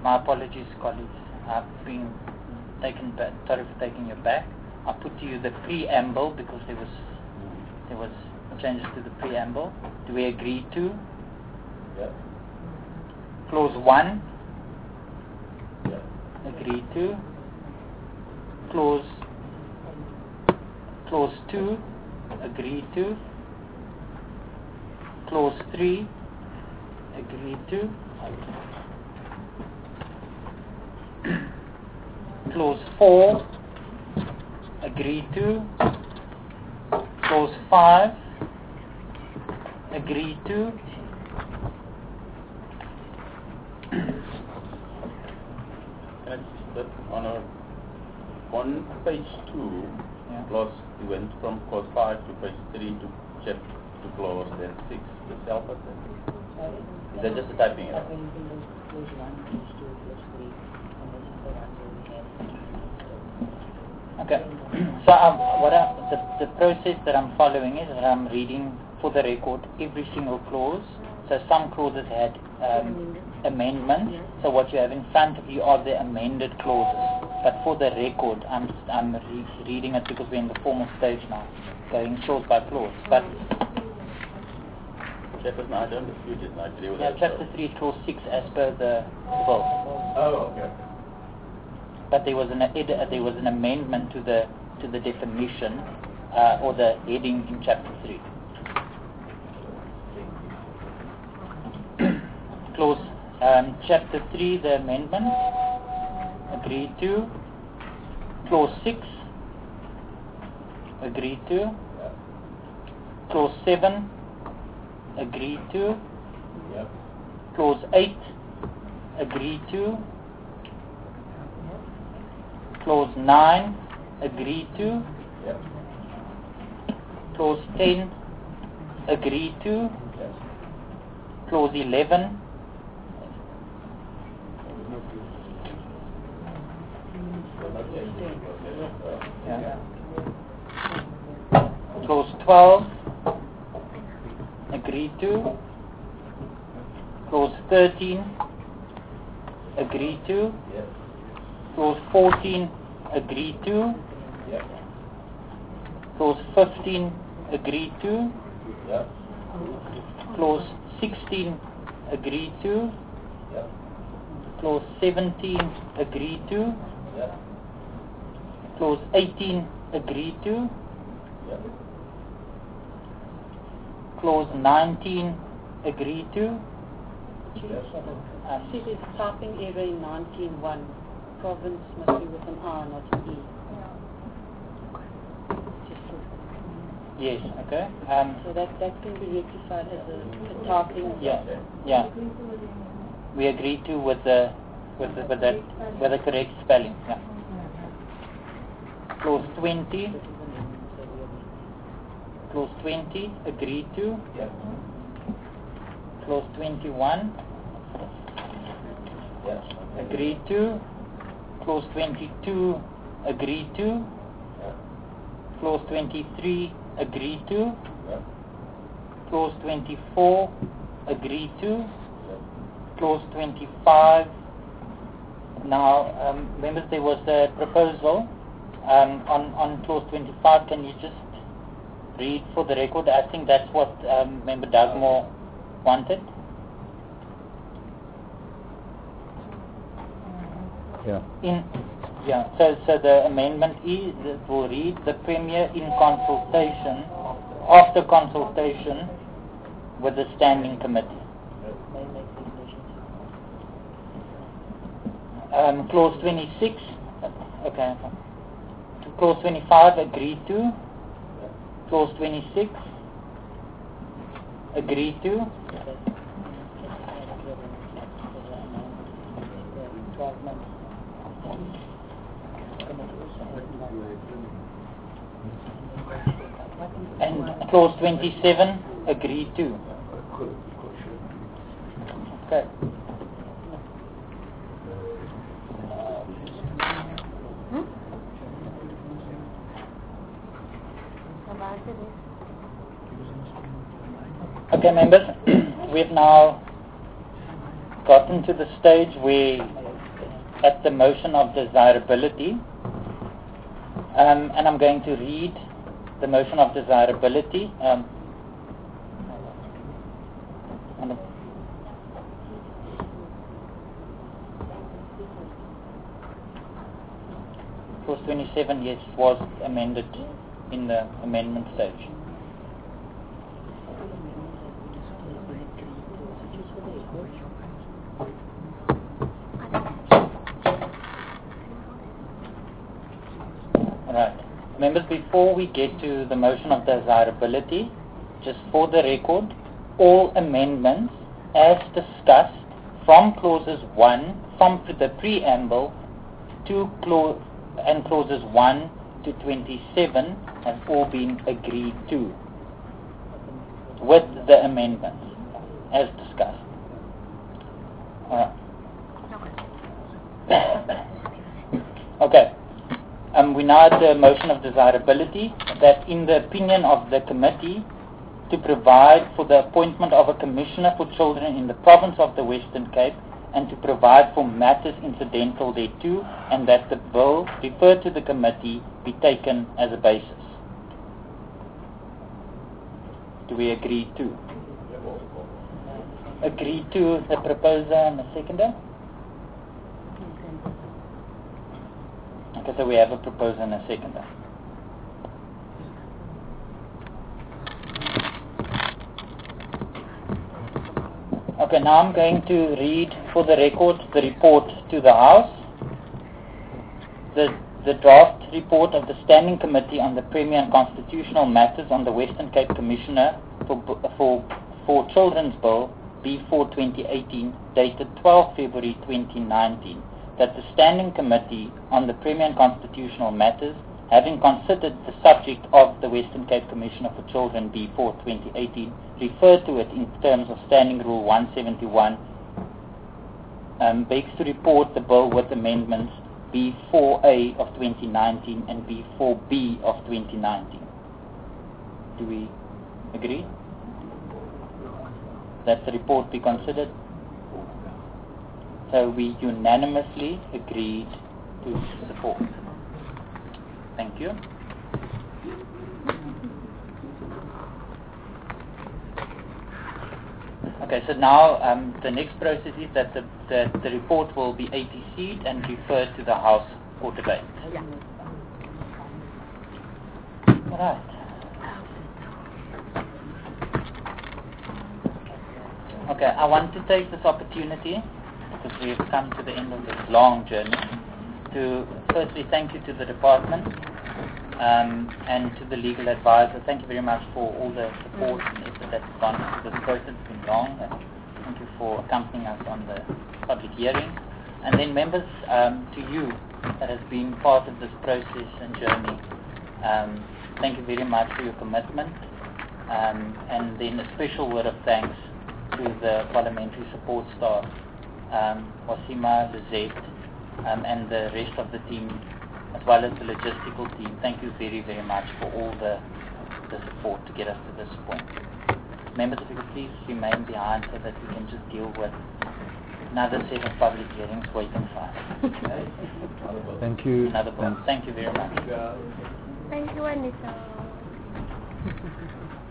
My apologies, colleagues. I've been taken back. Sorry for taking you back. I put to you the preamble because there was changes to the preamble. Do we agree to? Yes. Clause 1. Yes. Agree to. Clause 2. Agree to. Clause 3. Agree to. Clause 4. Agree to. Clause 5. Agree to. On page 2, clause, you went from clause 5 to page 3 to clause then 6. The alphabet. Is that just a typing error? Clause 1, clause 2, clause 3, and this is the one where we have. Okay. So the process that I'm following is that I'm reading for the record every single clause. So some clauses had amendments. So what you have in front of you are the amended clauses. But for the record, I'm reading it because we're in the formal stage now, going clause by clause. But Chapter 9, I don't dispute it. I agree with that. chapter 3, clause 6, as per the bill. Oh, okay. But there was an amendment to the definition or the heading in chapter 3. Clause chapter 3, the amendment. Agreed to. Clause 6. Agreed to. Clause 7. Agreed to. Yep. Clause 8. Agreed to. Clause 9. Agreed to. Yep. Clause 10. Agreed to. Yes. Clause 11. Yeah. Clause 12. Agreed to. Clause 13. Agreed to. Yes. Clause 14. Agreed to. Yep. Clause 15. Agreed to. Yep. Clause 16. Agreed to. Yep. Clause 17. Agreed to. Yep. Clause 18. Agreed to. Yep. Clause 19. Agreed to. See, there's typing error in 19.1. Province must be with an R, not an E. Yes. Okay. So that can be rectified as a typing. Yeah. We agreed to with the correct spelling. Yeah. Clause 20. Clause 20. Agreed to. Yep. Clause 21. Yes. Agreed to. Clause 22. Agreed to. Yep. Clause 23. Agreed to. Yep. Clause 24. Agreed to. Yep. Clause 25. Now, members, there was a proposal on clause 25. Can you just read for the record? I think that's what member Dugmore wanted. Yeah. So the amendment is, it will read, the Premier in consultation, after consultation with the Standing Committee. Clause 26, okay. Clause 25, agreed to. Clause 26, agreed to. And clause 27, agreed to. Okay. Okay, members, we've now gotten to the stage where at the motion of desirability, and I'm going to read the motion of desirability. Clause 27, yes, was amended in the amendment stage. Right. Members, before we get to the motion of desirability, just for the record, all amendments as discussed from clauses 1, from the preamble to clauses 1 to 27 have all been agreed to with the amendments as discussed. Alright. Okay. We now have the motion of desirability, that in the opinion of the committee, to provide for the appointment of a commissioner for children in the province of the Western Cape, and to provide for matters incidental thereto, and that the bill referred to the committee be taken as a basis. Do we agree to? Agree to the proposer and the seconder? Okay, so we have a proposer and a seconder. Okay, now I'm going to read for the record the report to the House. The draft report of the Standing Committee on the Premier and Constitutional Matters on the Western Cape Commissioner for Children's Bill B4 2018, dated 12 February 2019, that the Standing Committee on the Premier and Constitutional Matters, having considered the subject of the Western Cape Commissioner for Children B4 2018, referred to it in terms of Standing Rule 171, begs to report the bill with amendments B4A of 2019 and B4B of 2019. Do we agree that the report be considered? So we unanimously agreed to support. Thank you. Okay, so now the next process is that the report will be ATC'd and referred to the House for debate. Yeah. Right. Okay, I want to take this opportunity, because we have come to the end of this long journey, to firstly thank you to the department and to the legal advisor. Thank you very much for all the support and effort that's gone into this process. It's been long. Thank you for accompanying us on the public hearing. And then members, to you that has been part of this process and journey, thank you very much for your commitment. And then a special word of thanks to the parliamentary support staff, Wasima, Lizette, and the rest of the team, as well as the logistical team. Thank you very, very much for all the support to get us to this point. Members, if you could please remain behind so that we can just deal with another set of public hearings waiting for us. Thank you. Another point. Thank you very much. Thank you, Anita.